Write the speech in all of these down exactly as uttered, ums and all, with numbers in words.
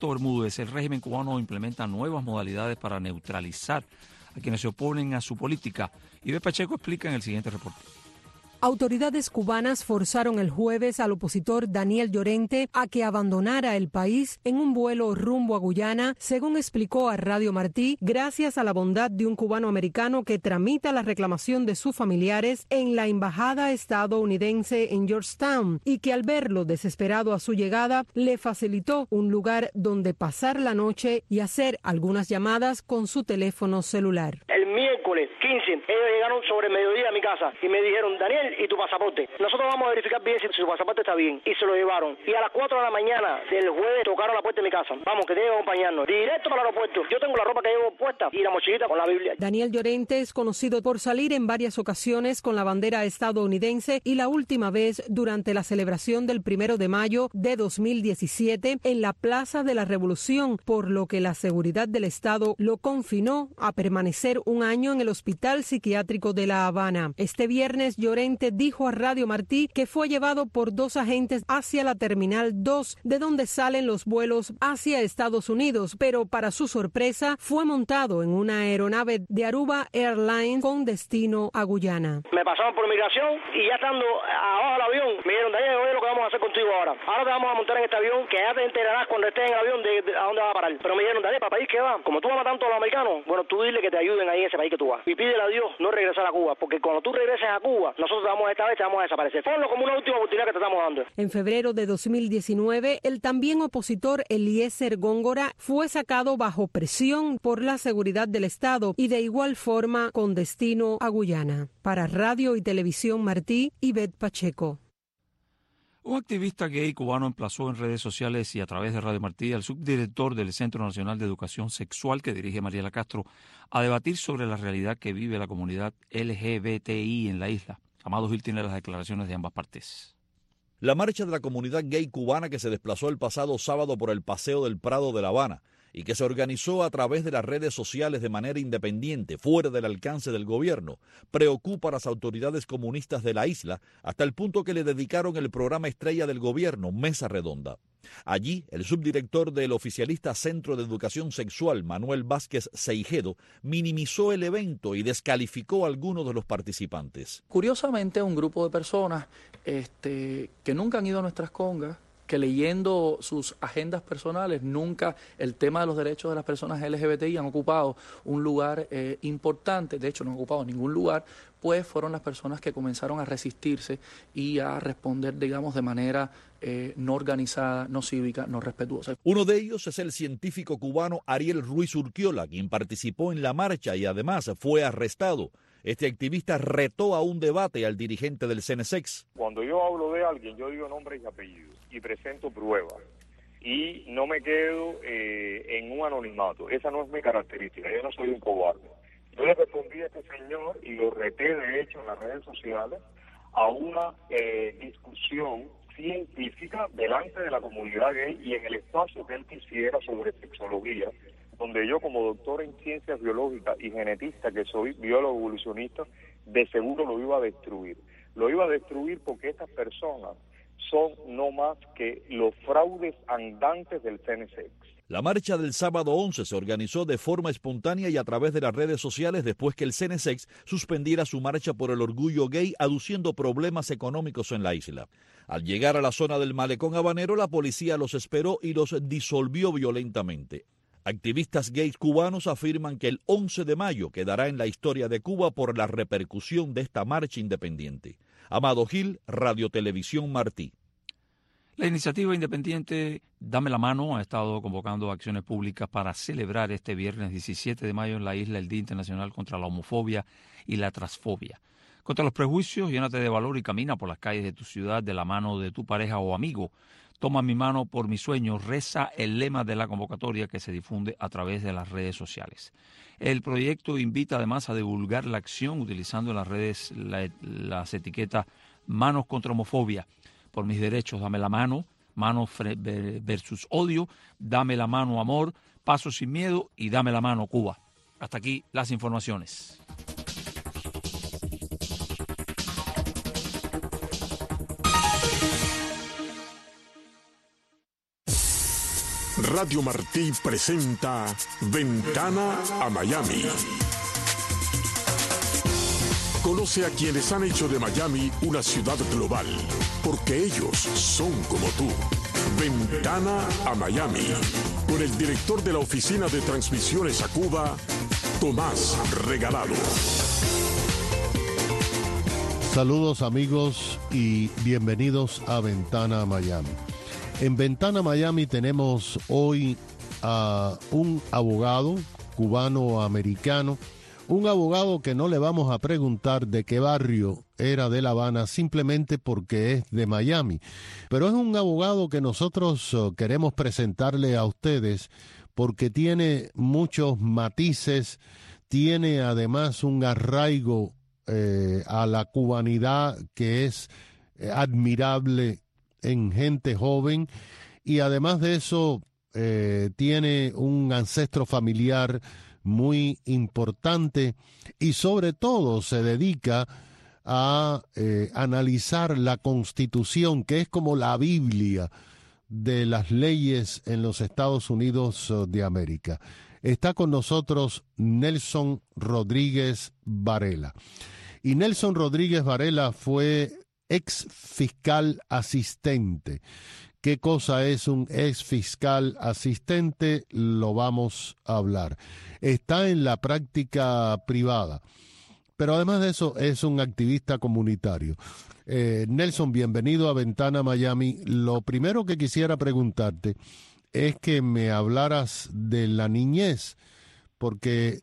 Ernesto Bermúdez, el régimen cubano implementa nuevas modalidades para neutralizar a quienes se oponen a su política. Ivette Pacheco explica en el siguiente reporte. Autoridades cubanas forzaron el jueves al opositor Daniel Llorente a que abandonara el país en un vuelo rumbo a Guyana, según explicó a Radio Martí, gracias a la bondad de un cubano americano que tramita la reclamación de sus familiares en la embajada estadounidense en Georgetown y que al verlo desesperado a su llegada le facilitó un lugar donde pasar la noche y hacer algunas llamadas con su teléfono celular. El miércoles quince, ellos llegaron sobre el mediodía a mi casa y me dijeron, Daniel, ¿y tu pasaporte? Nosotros vamos a verificar bien si su pasaporte está bien. Y se lo llevaron. Y a las cuatro de la mañana del jueves tocaron la puerta de mi casa. Vamos, que tiene que acompañarnos. Directo para el aeropuerto. Yo tengo la ropa que llevo puesta y la mochilita con la Biblia. Daniel Llorente es conocido por salir en varias ocasiones con la bandera estadounidense y la última vez durante la celebración del primero de mayo de dos mil diecisiete en la Plaza de la Revolución, por lo que la seguridad del Estado lo confinó a permanecer un año en el Hospital Psiquiátrico de La Habana. Este viernes, Llorente dijo a Radio Martí que fue llevado por dos agentes hacia la Terminal dos, de donde salen los vuelos hacia Estados Unidos, pero para su sorpresa fue montado en una aeronave de Aruba Airlines con destino a Guyana. Me pasaron por migración y ya estando abajo del avión, me dijeron, Daniel, oye lo que vamos a hacer contigo ahora. Ahora te vamos a montar en este avión, que ya te enterarás cuando estés en el avión de, de a dónde va a parar. Pero me dijeron, Daniel, ¿para país qué va? Como tú amas tanto a los americanos, bueno, tú dile que te ayuden ahí en ese país que tú vas. Y pídele a Dios no regresar a Cuba, porque cuando tú regreses a Cuba, nosotros vamos esta vez te vamos a desaparecer. Ponlo como una última oportunidad que te estamos dando. En febrero de dos mil diecinueve, el también opositor Eliezer Góngora fue sacado bajo presión por la seguridad del Estado y de igual forma con destino a Guyana. Para Radio y Televisión Martí, Ivette Pacheco. Un activista gay cubano emplazó en redes sociales y a través de Radio Martí al subdirector del Centro Nacional de Educación Sexual que dirige Mariela Castro a debatir sobre la realidad que vive la comunidad L G B T I en la isla. Amado Gil tiene las declaraciones de ambas partes. La marcha de la comunidad gay cubana que se desplazó el pasado sábado por el Paseo del Prado de La Habana y que se organizó a través de las redes sociales de manera independiente, fuera del alcance del gobierno, preocupa a las autoridades comunistas de la isla hasta el punto que le dedicaron el programa estrella del gobierno, Mesa Redonda. Allí, el subdirector del oficialista Centro de Educación Sexual, Manuel Vázquez Seijedo, minimizó el evento y descalificó a algunos de los participantes. Curiosamente, un grupo de personas este, que nunca han ido a nuestras congas, que leyendo sus agendas personales, nunca el tema de los derechos de las personas L G B T I han ocupado un lugar eh, importante, de hecho no han ocupado ningún lugar, pues fueron las personas que comenzaron a resistirse y a responder, digamos, de manera eh, no organizada, no cívica, no respetuosa. Uno de ellos es el científico cubano Ariel Ruiz Urquiola, quien participó en la marcha y además fue arrestado. Este activista retó a un debate al dirigente del C N S E X. Cuando yo hablo de alguien, yo digo nombre y apellido y presento pruebas y no me quedo eh, en un anonimato. Esa no es mi característica, yo no soy un cobarde. Yo le respondí a este señor y lo reté, de hecho, en las redes sociales a una eh, discusión científica delante de la comunidad gay y en el espacio que él quisiera sobre sexología, donde yo como doctor en ciencias biológicas y genetista que soy, biólogo evolucionista, de seguro lo iba a destruir. Lo iba a destruir porque estas personas son no más que los fraudes andantes del C N S E X. La marcha del sábado once se organizó de forma espontánea y a través de las redes sociales después que el C N S E X suspendiera su marcha por el orgullo gay aduciendo problemas económicos en la isla. Al llegar a la zona del malecón habanero, la policía los esperó y los disolvió violentamente. Activistas gays cubanos afirman que el once de mayo quedará en la historia de Cuba por la repercusión de esta marcha independiente. Amado Gil, Radio Televisión Martí. La iniciativa independiente Dame la Mano ha estado convocando acciones públicas para celebrar este viernes diecisiete de mayo en la isla el Día Internacional contra la Homofobia y la Transfobia. Contra los prejuicios, llénate de valor y camina por las calles de tu ciudad de la mano de tu pareja o amigo. Toma mi mano por mis sueños, reza el lema de la convocatoria que se difunde a través de las redes sociales. El proyecto invita además a divulgar la acción utilizando en las redes la, las etiquetas Manos contra Homofobia, Por mis derechos, dame la mano, Manos versus Odio, Dame la mano Amor, Paso sin miedo y Dame la mano Cuba. Hasta aquí las informaciones. Radio Martí presenta Ventana a Miami. Conoce a quienes han hecho de Miami una ciudad global, porque ellos son como tú. Ventana a Miami, con el director de la Oficina de Transmisiones a Cuba, Tomás Regalado. Saludos amigos y bienvenidos a Ventana a Miami. En Ventana Miami tenemos hoy a un abogado cubano-americano, un abogado que no le vamos a preguntar de qué barrio era de La Habana simplemente porque es de Miami, pero es un abogado que nosotros queremos presentarle a ustedes porque tiene muchos matices, tiene además un arraigo eh, a la cubanidad que es eh, admirable en gente joven, y además de eso eh, tiene un ancestro familiar muy importante y sobre todo se dedica a eh, analizar la Constitución, que es como la Biblia de las leyes en los Estados Unidos de América. Está con nosotros Nelson Rodríguez Varela. Y Nelson Rodríguez Varela fue ex fiscal asistente. ¿Qué cosa es un ex fiscal asistente? Lo vamos a hablar. Está en la práctica privada, pero además de eso es un activista comunitario. Eh, Nelson, bienvenido a Ventana Miami. Lo primero que quisiera preguntarte es que me hablaras de la niñez, porque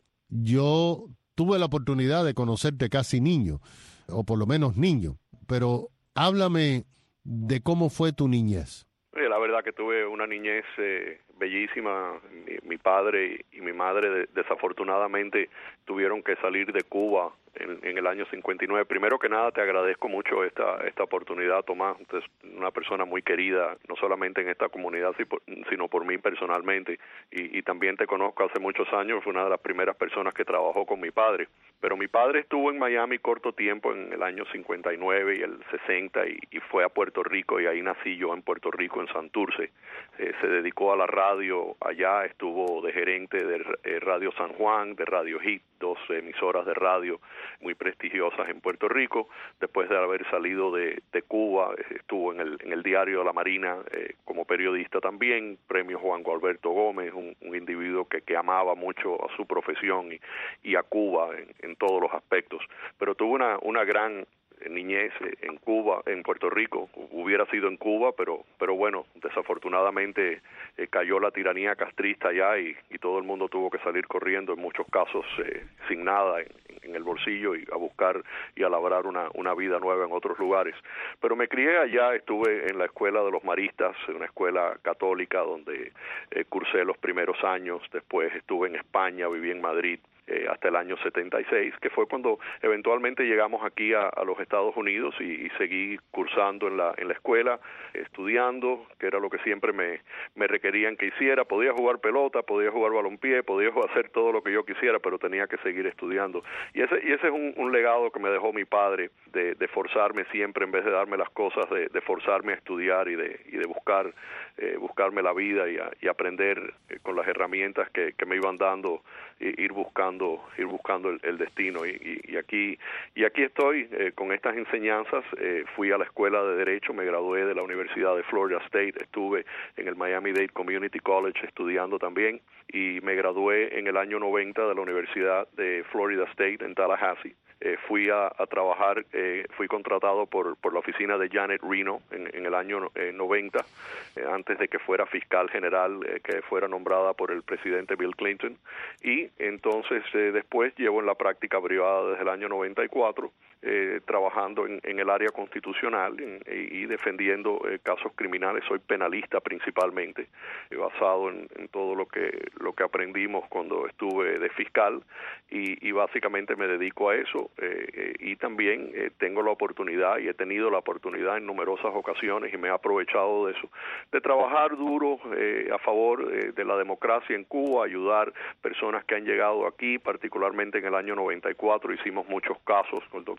yo tuve la oportunidad de conocerte casi niño, o por lo menos niño, pero háblame de cómo fue tu niñez. La verdad que tuve una niñez eh, bellísima. Mi, mi padre y mi madre de, desafortunadamente tuvieron que salir de Cuba en, en el año cincuenta y nueve. Primero que nada te agradezco mucho esta esta oportunidad, Tomás. Usted es una persona muy querida, no solamente en esta comunidad, sino por mí personalmente. Y, y también te conozco hace muchos años, fue una de las primeras personas que trabajó con mi padre. Pero mi padre estuvo en Miami corto tiempo, en el año cincuenta y nueve y el sesenta, y, y fue a Puerto Rico, y ahí nací yo en Puerto Rico, en Santurce. Eh, se dedicó a la radio allá, estuvo de gerente de eh, Radio San Juan, de Radio Hit, dos emisoras de radio muy prestigiosas en Puerto Rico. Después de haber salido de, de Cuba, eh, estuvo en el, en el diario La Marina eh, como periodista también, premio Juan Gualberto Gómez, un, un individuo que, que amaba mucho a su profesión y, y a Cuba en, en todos los aspectos. Pero tuvo una, una gran niñez en Cuba, en Puerto Rico. Hubiera sido en Cuba, pero pero bueno, desafortunadamente eh, cayó la tiranía castrista allá, y, y todo el mundo tuvo que salir corriendo, en muchos casos eh, sin nada en, en el bolsillo, y a buscar y a labrar una, una vida nueva en otros lugares. Pero me crié allá, estuve en la escuela de los maristas, una escuela católica donde eh, cursé los primeros años. Después estuve en España, viví en Madrid Eh, hasta el año setenta y seis, que fue cuando eventualmente llegamos aquí a, a los Estados Unidos, y, y seguí cursando en la en la escuela, estudiando, que era lo que siempre me, me requerían que hiciera. Podía jugar pelota, podía jugar balompié, podía hacer todo lo que yo quisiera, pero tenía que seguir estudiando. Y ese y ese es un, un legado que me dejó mi padre, de, de forzarme siempre, en vez de darme las cosas, de, de forzarme a estudiar y de y de buscar eh, buscarme la vida y, a, y aprender eh, con las herramientas que, que me iban dando, e ir buscando ir buscando el, el destino. Y, y, y aquí y aquí estoy eh, con estas enseñanzas. Eh, fui a la escuela de Derecho, me gradué de la Universidad de Florida State, estuve en el Miami-Dade Community College estudiando también, y me gradué en el año noventa de la Universidad de Florida State en Tallahassee. Eh, fui a, a trabajar, eh, fui contratado por, por la oficina de Janet Reno en, en el año eh, noventa, eh, antes de que fuera fiscal general, eh, que fuera nombrada por el presidente Bill Clinton. Y entonces eh, después llevo en la práctica privada desde el año noventa y cuatro, eh, trabajando en, en el área constitucional en, y defendiendo eh, casos criminales. Soy penalista principalmente, eh, basado en, en todo lo que lo que aprendimos cuando estuve de fiscal, y, y básicamente me dedico a eso. Eh, eh, y también eh, tengo la oportunidad, y he tenido la oportunidad en numerosas ocasiones, y me he aprovechado de eso, de trabajar duro eh, a favor eh, de la democracia en Cuba, ayudar personas que han llegado aquí, particularmente en el año noventa y cuatro hicimos muchos casos con el doctor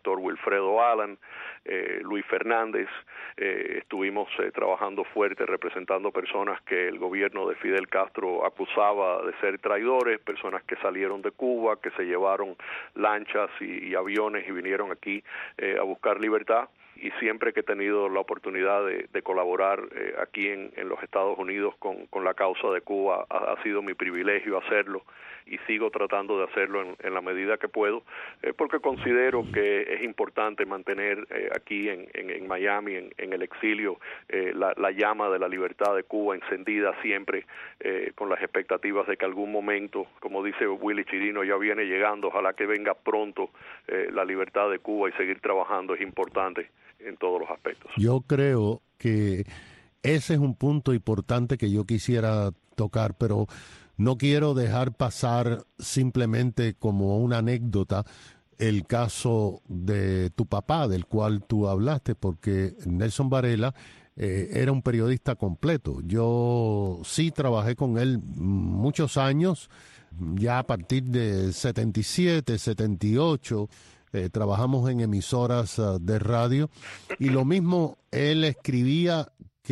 doctor Wilfredo Alan, eh, Luis Fernández. Eh, estuvimos eh, trabajando fuerte representando personas que el gobierno de Fidel Castro acusaba de ser traidores, personas que salieron de Cuba, que se llevaron lanchas y, y aviones y vinieron aquí eh, a buscar libertad. Y siempre que he tenido la oportunidad de, de colaborar eh, aquí en, en los Estados Unidos con, con la causa de Cuba, ha, ha sido mi privilegio hacerlo y sigo tratando de hacerlo en, en la medida que puedo, eh, porque considero que es importante mantener eh, aquí en, en, en Miami, en, en el exilio, eh, la, la llama de la libertad de Cuba encendida siempre, eh, con las expectativas de que algún momento, como dice Willy Chirino, ya viene llegando, ojalá que venga pronto eh, la libertad de Cuba, y seguir trabajando es importante en todos los aspectos. Yo creo que ese es un punto importante que yo quisiera tocar, pero no quiero dejar pasar simplemente como una anécdota el caso de tu papá, del cual tú hablaste, porque Nelson Varela eh, era un periodista completo. Yo sí trabajé con él muchos años, ya a partir de setenta y siete, setenta y ocho, Eh, trabajamos en emisoras uh, de radio, y lo mismo, él escribía,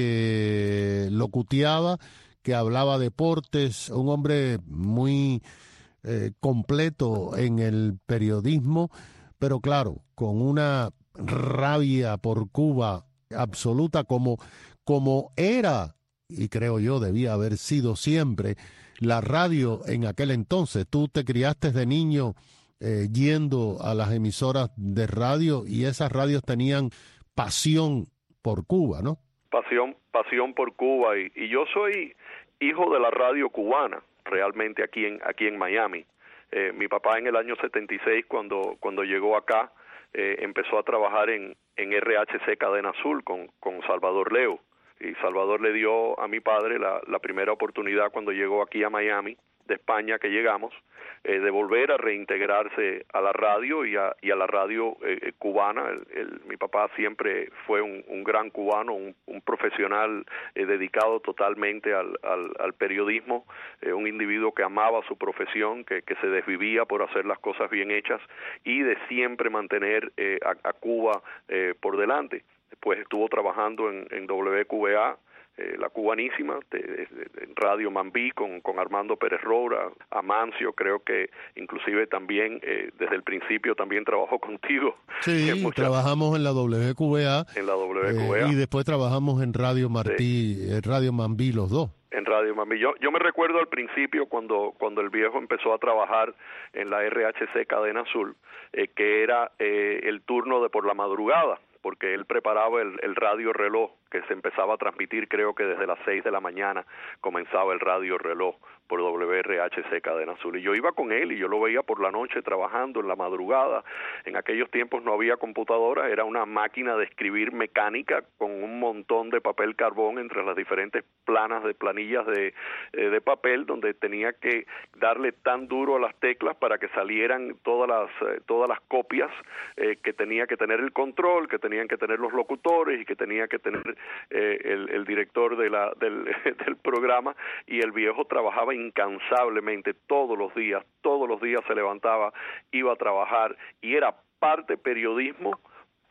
que locuteaba, que hablaba deportes, un hombre muy eh, completo en el periodismo, pero claro, con una rabia por Cuba absoluta, como, como era, y creo yo debía haber sido siempre, la radio en aquel entonces. Tú te criaste de niño Eh, yendo a las emisoras de radio, y esas radios tenían pasión por Cuba, ¿no? Pasión, pasión por Cuba, y, y yo soy hijo de la radio cubana, realmente aquí en aquí en Miami. Eh, mi papá en el año setenta y seis, cuando cuando llegó acá, eh, empezó a trabajar en, en R H C Cadena Azul con, con Salvador Leo, y Salvador le dio a mi padre la, la primera oportunidad cuando llegó aquí a Miami, de España que llegamos, eh, de volver a reintegrarse a la radio y a, y a la radio eh, cubana. El, el, mi papá siempre fue un, un gran cubano, un, un profesional eh, dedicado totalmente al, al, al periodismo, eh, un individuo que amaba su profesión, que, que se desvivía por hacer las cosas bien hechas y de siempre mantener eh, a, a Cuba eh, por delante. Después estuvo trabajando en, en W Q V A, Eh, la cubanísima, de, de, de Radio Mambí con, con Armando Pérez Roura, Amancio, creo que inclusive también eh, desde el principio también trabajó contigo. Sí, en muchas, trabajamos en la W Q V A, en la W Q V A. Eh, y después trabajamos en Radio Martí, sí. eh, Radio Mambí, los dos. En Radio Mambí. Yo, yo me recuerdo al principio cuando, cuando el viejo empezó a trabajar en la R H C Cadena Azul, eh, que era eh, el turno de por la madrugada, porque él preparaba el, el radio reloj, que se empezaba a transmitir, creo que desde las seis de la mañana comenzaba el radio reloj por W R H C Cadena Azul, y yo iba con él y yo lo veía por la noche trabajando en la madrugada. En aquellos tiempos no había computadora, era una máquina de escribir mecánica con un montón de papel carbón entre las diferentes planas de planillas de, eh, de papel, donde tenía que darle tan duro a las teclas para que salieran todas las eh, todas las copias eh, que tenía que tener el control, que tenían que tener los locutores y que tenía que tener eh, el, el director de la, del, del programa, y el viejo trabajaba incansablemente todos los días, todos los días se levantaba, iba a trabajar, y era parte periodismo,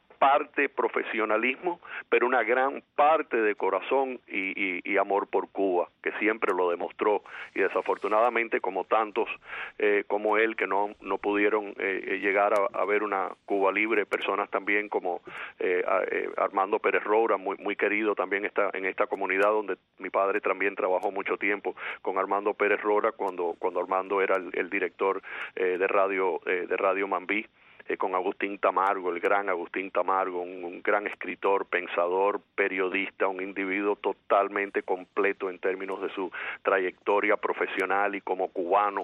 parte profesionalismo, pero una gran parte de corazón y, y, y amor por Cuba, que siempre lo demostró, y desafortunadamente como tantos eh, como él que no no pudieron eh, llegar a, a ver una Cuba libre, personas también como eh, a, eh, Armando Pérez Roura, muy muy querido también está en esta comunidad donde mi padre también trabajó mucho tiempo con Armando Pérez Roura cuando cuando Armando era el, el director eh, de radio eh, de Radio Mambí. Eh, con Agustín Tamargo, el gran Agustín Tamargo, un, un gran escritor, pensador, periodista, un individuo totalmente completo en términos de su trayectoria profesional y como cubano,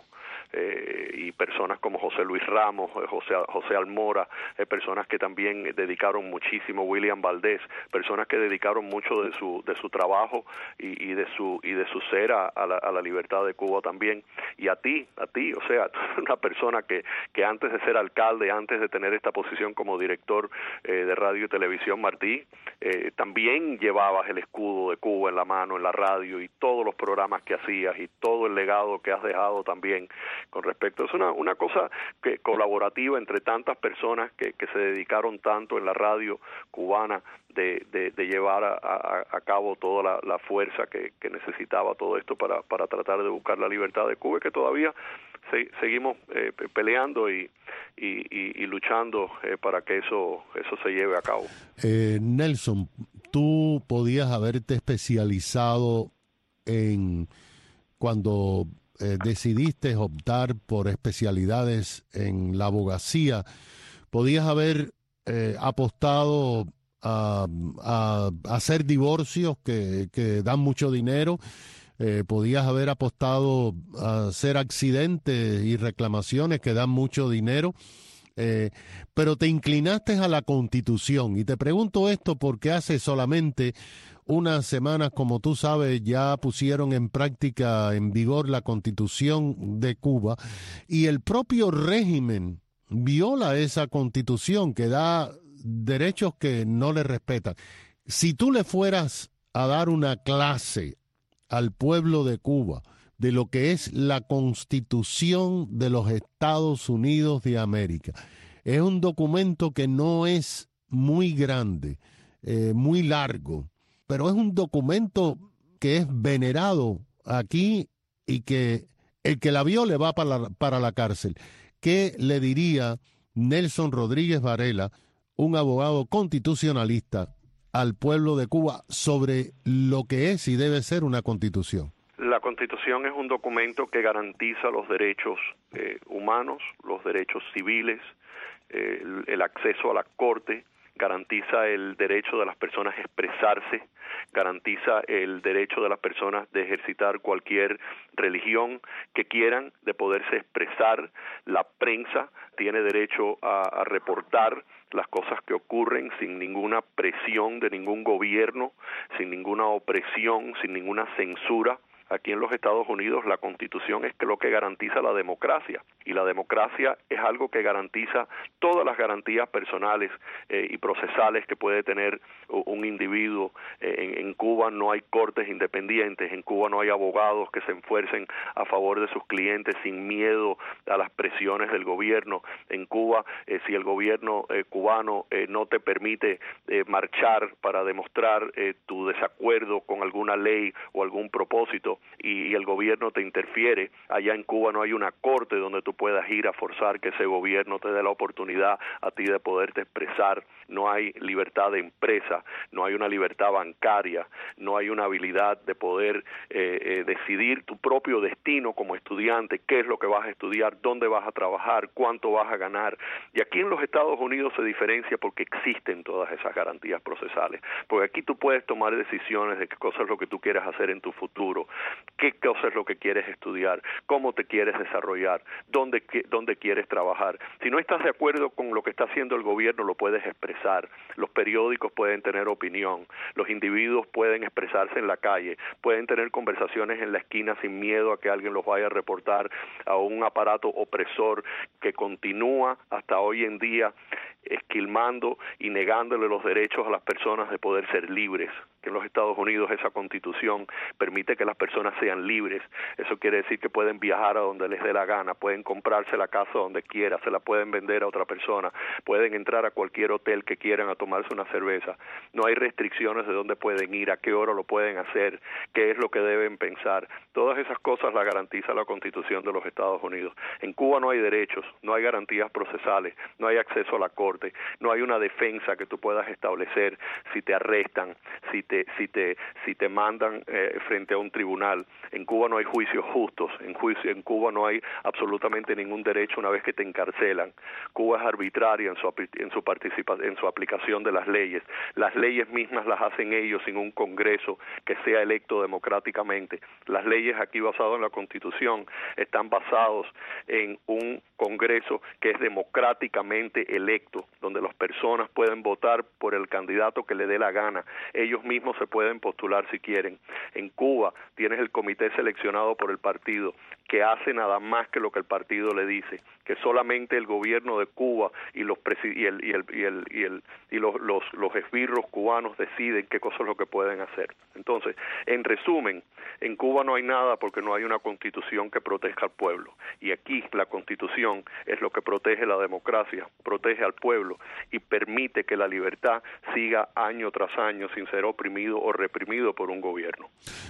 eh, y personas como José Luis Ramos, eh, José, José Almora, eh, personas que también dedicaron muchísimo, William Valdés, personas que dedicaron mucho de su de su trabajo y, y de su y de su ser a, a, la, a la libertad de Cuba también. Y a ti, a ti, o sea, una persona que, que antes de ser alcalde, antes antes de tener esta posición como director eh, de radio y televisión Martí, eh, también llevabas el escudo de Cuba en la mano, en la radio, y todos los programas que hacías y todo el legado que has dejado también con respecto. Es una, una cosa que colaborativa entre tantas personas que, que se dedicaron tanto en la radio cubana de, de, de llevar a, a, a cabo toda la, la fuerza que, que necesitaba todo esto para, para tratar de buscar la libertad de Cuba, y que todavía se, seguimos eh, peleando y, y, y, y luchando eh, para que eso, eso se lleve a cabo. Eh, Nelson, tú podías haberte especializado en cuando eh, decidiste optar por especialidades en la abogacía, podías haber eh, apostado a, a, a hacer divorcios que, que dan mucho dinero, eh, podías haber apostado a hacer accidentes y reclamaciones que dan mucho dinero, eh, pero te inclinaste a la Constitución. Y te pregunto esto porque hace solamente unas semanas, como tú sabes, ya pusieron en práctica, en vigor, la Constitución de Cuba, y el propio régimen viola esa Constitución que da derechos que no le respetan. Si tú le fueras a dar una clase al pueblo de Cuba de lo que es la Constitución de los Estados Unidos de América, es un documento que no es muy grande, eh, muy largo, pero es un documento que es venerado aquí y que el que la viole va para la, para la cárcel. ¿Qué le diría Nelson Rodríguez Varela, un abogado constitucionalista, al pueblo de Cuba sobre lo que es y debe ser una constitución? La Constitución es un documento que garantiza los derechos eh, humanos, los derechos civiles, eh, el, el acceso a la corte, garantiza el derecho de las personas a expresarse, garantiza el derecho de las personas de ejercitar cualquier religión que quieran, de poderse expresar. La prensa tiene derecho a, a reportar las cosas que ocurren sin ninguna presión de ningún gobierno, sin ninguna opresión, sin ninguna censura. Aquí en los Estados Unidos la Constitución es lo que garantiza la democracia, y la democracia es algo que garantiza todas las garantías personales eh, y procesales que puede tener un individuo. Eh, en, en Cuba no hay cortes independientes, en Cuba no hay abogados que se esfuercen a favor de sus clientes sin miedo a las presiones del gobierno. En Cuba, eh, si el gobierno eh, cubano eh, no te permite eh, marchar para demostrar eh, tu desacuerdo con alguna ley o algún propósito, y el gobierno te interfiere, allá en Cuba no hay una corte donde tú puedas ir a forzar que ese gobierno te dé la oportunidad a ti de poderte expresar. No hay libertad de empresa, no hay una libertad bancaria, no hay una habilidad de poder eh, eh, decidir tu propio destino como estudiante, qué es lo que vas a estudiar, dónde vas a trabajar, cuánto vas a ganar. Y aquí en los Estados Unidos se diferencia porque existen todas esas garantías procesales, porque aquí tú puedes tomar decisiones de qué cosa es lo que tú quieres hacer en tu futuro, qué cosa es lo que quieres estudiar, cómo te quieres desarrollar, dónde, qué, dónde quieres trabajar. Si no estás de acuerdo con lo que está haciendo el gobierno, lo puedes expresar. Los periódicos pueden tener opinión, los individuos pueden expresarse en la calle, pueden tener conversaciones en la esquina sin miedo a que alguien los vaya a reportar a un aparato opresor que continúa hasta hoy en día esquilmando y negándole los derechos a las personas de poder ser libres. Que en los Estados Unidos esa Constitución permite que las personas sean libres. Eso quiere decir que pueden viajar a donde les dé la gana, pueden comprarse la casa donde quiera, se la pueden vender a otra persona, pueden entrar a cualquier hotel que quieran a tomarse una cerveza. No hay restricciones de dónde pueden ir, a qué hora lo pueden hacer, qué es lo que deben pensar. Todas esas cosas las garantiza la Constitución de los Estados Unidos. En Cuba no hay derechos, no hay garantías procesales, no hay acceso a la corte, no hay una defensa que tú puedas establecer si te arrestan, si te si te si te mandan eh, frente a un tribunal. En Cuba no hay juicios justos, en juicio en Cuba no hay absolutamente ningún derecho una vez que te encarcelan. Cuba es arbitraria en su en su participa, en su aplicación de las leyes. Las leyes mismas las hacen ellos sin un Congreso que sea electo democráticamente. Las leyes aquí basadas en la Constitución están basados en un Congreso que es democráticamente electo, donde las personas pueden votar por el candidato que le dé la gana. Ellos mismos se pueden postular si quieren. En Cuba tienes el comité seleccionado por el partido. que hace nada más que lo que el partido le dice, que solamente el gobierno de Cuba y los y el y el y el y, el, y los, los los esbirros cubanos deciden qué cosa es lo que pueden hacer. Entonces, en resumen, en Cuba no hay nada porque no hay una constitución que proteja al pueblo, y aquí la constitución es lo que protege la democracia, protege al pueblo y permite que la libertad siga año tras año sin ser oprimido o reprimido por un gobierno.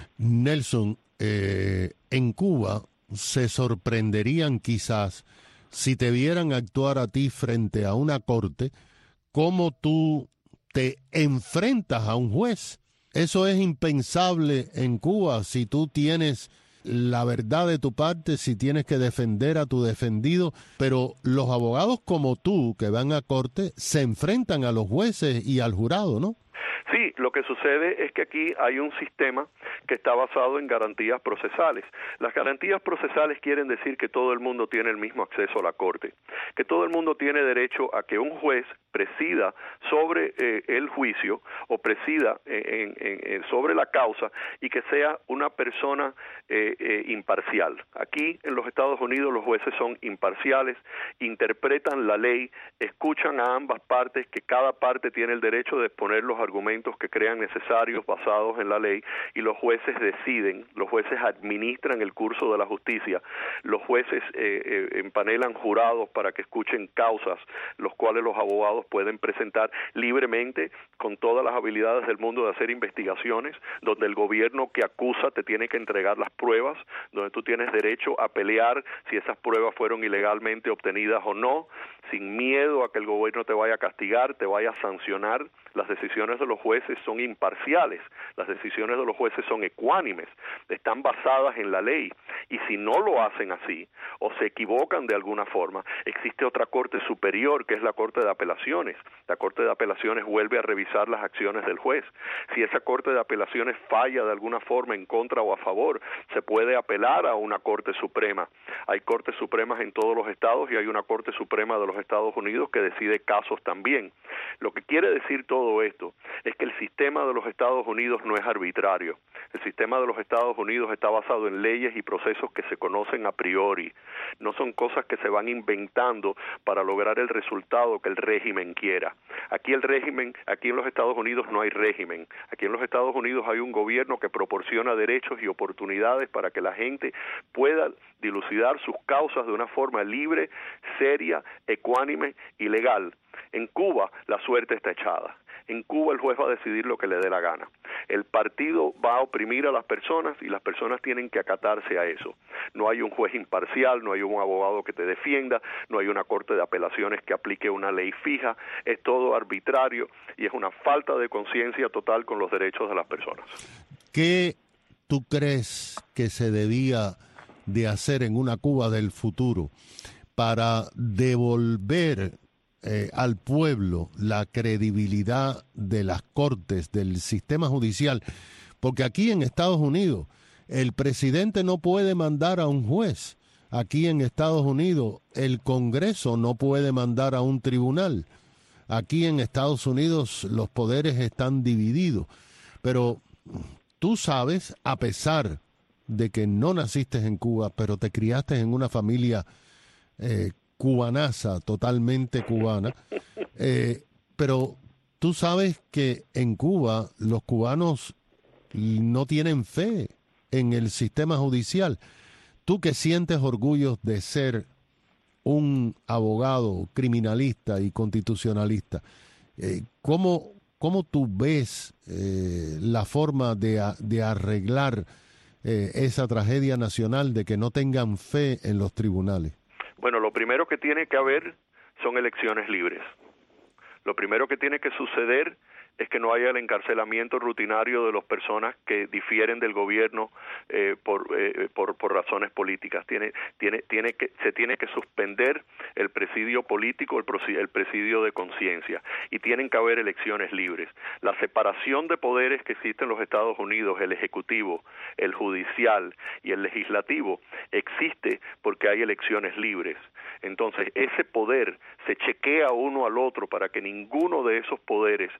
Nelson, eh, en Cuba se sorprenderían quizás si te vieran actuar a ti frente a una corte, cómo tú te enfrentas a un juez. Eso es impensable en Cuba. Si tú tienes la verdad de tu parte, si tienes que defender a tu defendido, pero los abogados como tú que van a corte se enfrentan a los jueces y al jurado, ¿no? Sí, lo que sucede es que aquí hay un sistema que está basado en garantías procesales. Las garantías procesales quieren decir que todo el mundo tiene el mismo acceso a la corte, que todo el mundo tiene derecho a que un juez presida sobre eh, el juicio o presida en, en, en, sobre la causa y que sea una persona eh, eh, imparcial. Aquí en los Estados Unidos los jueces son imparciales, interpretan la ley, escuchan a ambas partes, que cada parte tiene el derecho de exponer los argumentos que crean necesarios basados en la ley, y los jueces deciden, los jueces administran el curso de la justicia, los jueces eh, eh, empanelan jurados para que escuchen causas, los cuales los abogados pueden presentar libremente con todas las habilidades del mundo de hacer investigaciones, donde el gobierno que acusa te tiene que entregar las pruebas, donde tú tienes derecho a pelear si esas pruebas fueron ilegalmente obtenidas o no, sin miedo a que el gobierno te vaya a castigar, te vaya a sancionar. Las decisiones de los jueces son imparciales, las decisiones de los jueces son ecuánimes, están basadas en la ley, y si no lo hacen así o se equivocan de alguna forma, existe otra corte superior que es la Corte de Apelaciones. La Corte de Apelaciones vuelve a revisar las acciones del juez. Si esa Corte de Apelaciones falla de alguna forma en contra o a favor, se puede apelar a una Corte Suprema. Hay Cortes Supremas en todos los estados y hay una Corte Suprema de los Estados Unidos que decide casos también. Lo que quiere decir todo esto es que el sistema de los Estados Unidos no es arbitrario. El sistema de los Estados Unidos está basado en leyes y procesos que se conocen a priori. No son cosas que se van inventando para lograr el resultado que el régimen quiera. Aquí el régimen, aquí en los Estados Unidos no hay régimen. Aquí en los Estados Unidos hay un gobierno que proporciona derechos y oportunidades para que la gente pueda dilucidar sus causas de una forma libre, seria, ecuánime y legal. En Cuba la suerte está echada. En Cuba el juez va a decidir lo que le dé la gana. El partido va a oprimir a las personas y las personas tienen que acatarse a eso. No hay un juez imparcial, no hay un abogado que te defienda, no hay una corte de apelaciones que aplique una ley fija, es todo arbitrario y es una falta de conciencia total con los derechos de las personas. ¿Qué tú crees que se debía de hacer en una Cuba del futuro para devolver Eh, al pueblo la credibilidad de las cortes, del sistema judicial? Porque aquí en Estados Unidos el presidente no puede mandar a un juez. Aquí en Estados Unidos el Congreso no puede mandar a un tribunal. Aquí en Estados Unidos los poderes están divididos. Pero tú sabes, a pesar de que no naciste en Cuba, pero te criaste en una familia eh, cubanaza, totalmente cubana, eh, pero tú sabes que en Cuba los cubanos no tienen fe en el sistema judicial. Tú que sientes orgullo de ser un abogado criminalista y constitucionalista, eh, ¿cómo, cómo tú ves eh, la forma de, de arreglar eh, esa tragedia nacional de que no tengan fe en los tribunales? Bueno, lo primero que tiene que haber son elecciones libres. Lo primero que tiene que suceder es que no haya el encarcelamiento rutinario de las personas que difieren del gobierno eh, por, eh, por por razones políticas. Tiene tiene tiene que se tiene que suspender el presidio político, el, el presidio de conciencia, y tienen que haber elecciones libres. La separación de poderes que existe en los Estados Unidos, el ejecutivo, el judicial y el legislativo, existe porque hay elecciones libres. Entonces, ese poder se chequea uno al otro para que ninguno de esos poderes pueda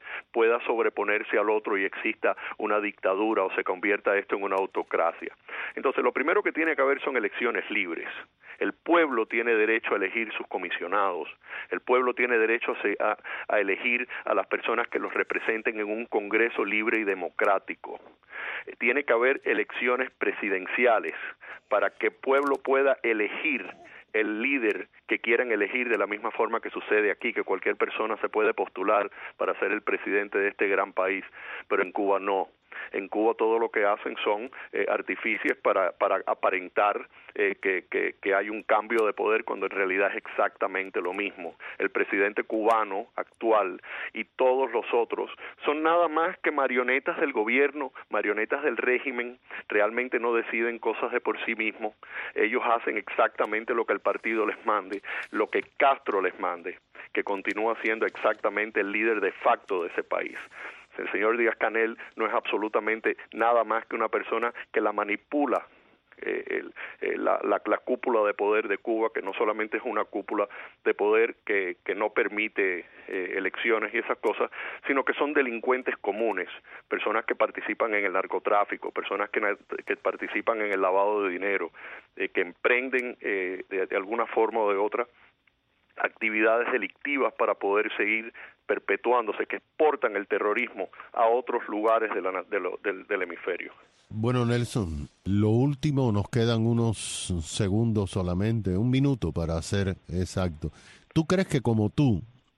pueda sobreponerse al otro y exista una dictadura o se convierta esto en una autocracia. Entonces, lo primero que tiene que haber son elecciones libres. El pueblo tiene derecho a elegir sus comisionados, el pueblo tiene derecho a, a elegir a las personas que los representen en un Congreso libre y democrático. Tiene que haber elecciones presidenciales para que el pueblo pueda elegir el líder que quieran elegir, de la misma forma que sucede aquí, que cualquier persona se puede postular para ser el presidente de este gran país, pero en Cuba no. En Cuba todo lo que hacen son eh, artificios para, para aparentar eh, que, que, que hay un cambio de poder cuando en realidad es exactamente lo mismo. El presidente cubano actual y todos los otros son nada más que marionetas del gobierno, marionetas del régimen, realmente no deciden cosas de por sí mismos. Ellos hacen exactamente lo que el partido les mande, lo que Castro les mande, que continúa siendo exactamente el líder de facto de ese país. El señor Díaz-Canel no es absolutamente nada más que una persona que la manipula eh, el, eh, la, la, la cúpula de poder de Cuba, que no solamente es una cúpula de poder que, que no permite eh, elecciones y esas cosas, sino que son delincuentes comunes, personas que participan en el narcotráfico, personas que, que participan en el lavado de dinero, eh, que emprenden eh, de, de alguna forma o de otra actividades delictivas para poder seguir perpetuándose, que exportan el terrorismo a otros lugares de la, de lo, del, del hemisferio. Bueno, Nelson, lo último, nos quedan unos segundos solamente, un minuto para ser exacto. ¿Tú crees que como tú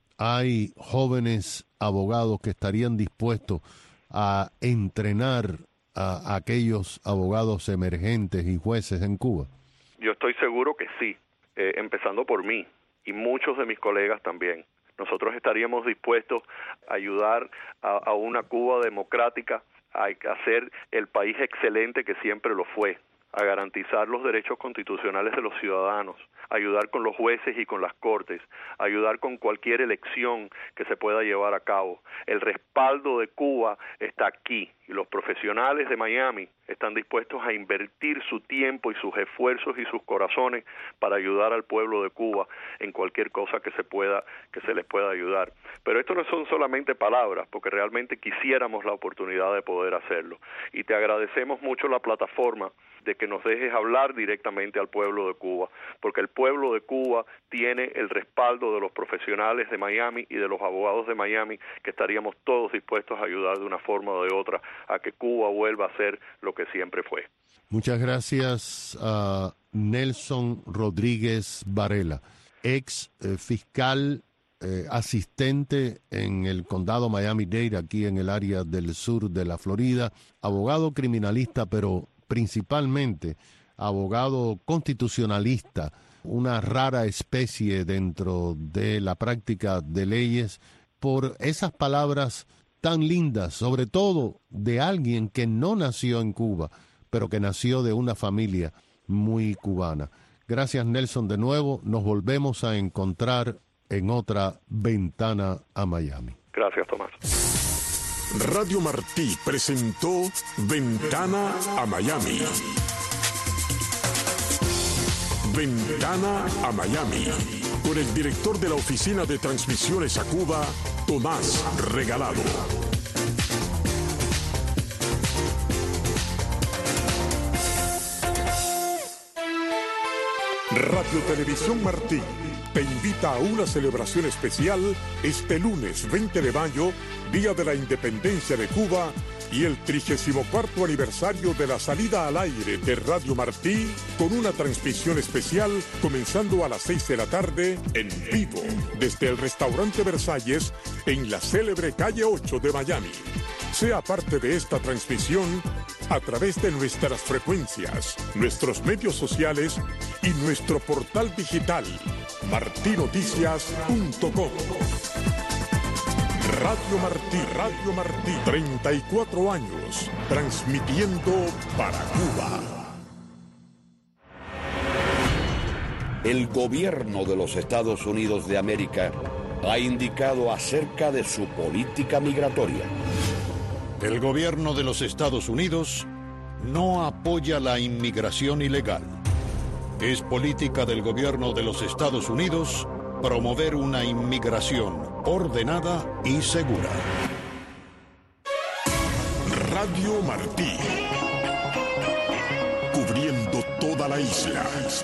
hay jóvenes abogados que estarían dispuestos a entrenar a aquellos abogados emergentes y jueces en Cuba? Yo estoy seguro que sí, eh, empezando por mí y muchos de mis colegas también. Nosotros estaríamos dispuestos a ayudar a, a una Cuba democrática a hacer el país excelente que siempre lo fue, a garantizar los derechos constitucionales de los ciudadanos, ayudar con los jueces y con las cortes, ayudar con cualquier elección que se pueda llevar a cabo. El respaldo de Cuba está aquí y los profesionales de Miami están dispuestos a invertir su tiempo y sus esfuerzos y sus corazones para ayudar al pueblo de Cuba en cualquier cosa que se pueda, que se les pueda ayudar. Pero esto no son solamente palabras, porque realmente quisiéramos la oportunidad de poder hacerlo. Y te agradecemos mucho la plataforma de que nos dejes hablar directamente al pueblo de Cuba, porque el pueblo de Cuba tiene el respaldo de los profesionales de Miami y de los abogados de Miami, que estaríamos todos dispuestos a ayudar de una forma o de otra a que Cuba vuelva a ser lo que siempre fue. Muchas gracias a Nelson Rodríguez Varela, ex eh, fiscal eh, asistente en el condado Miami-Dade, aquí en el área del sur de la Florida, abogado criminalista, pero principalmente abogado constitucionalista, una rara especie dentro de la práctica de leyes, por esas palabras tan lindas, sobre todo de alguien que no nació en Cuba, pero que nació de una familia muy cubana. Gracias, Nelson, de nuevo. Nos volvemos a encontrar en otra Ventana a Miami. Gracias, Tomás. Radio Martí presentó Ventana a Miami. Ventana a Miami, con el director de la Oficina de Transmisiones a Cuba, Tomás Regalado. Radio Televisión Martí te invita a una celebración especial este lunes veinte de mayo, Día de la Independencia de Cuba, y el trigésimo cuarto aniversario de la salida al aire de Radio Martí, con una transmisión especial comenzando a las seis de la tarde en vivo desde el restaurante Versalles en la célebre calle ocho de Miami. Sea parte de esta transmisión a través de nuestras frecuencias, nuestros medios sociales y nuestro portal digital martí noticias punto com. Radio Martí, Radio Martí, treinta y cuatro años transmitiendo para Cuba. El gobierno de los Estados Unidos de América ha indicado acerca de su política migratoria. El gobierno de los Estados Unidos no apoya la inmigración ilegal. Es política del gobierno de los Estados Unidos promover una inmigración ordenada y segura. Radio Martí. Cubriendo toda la isla.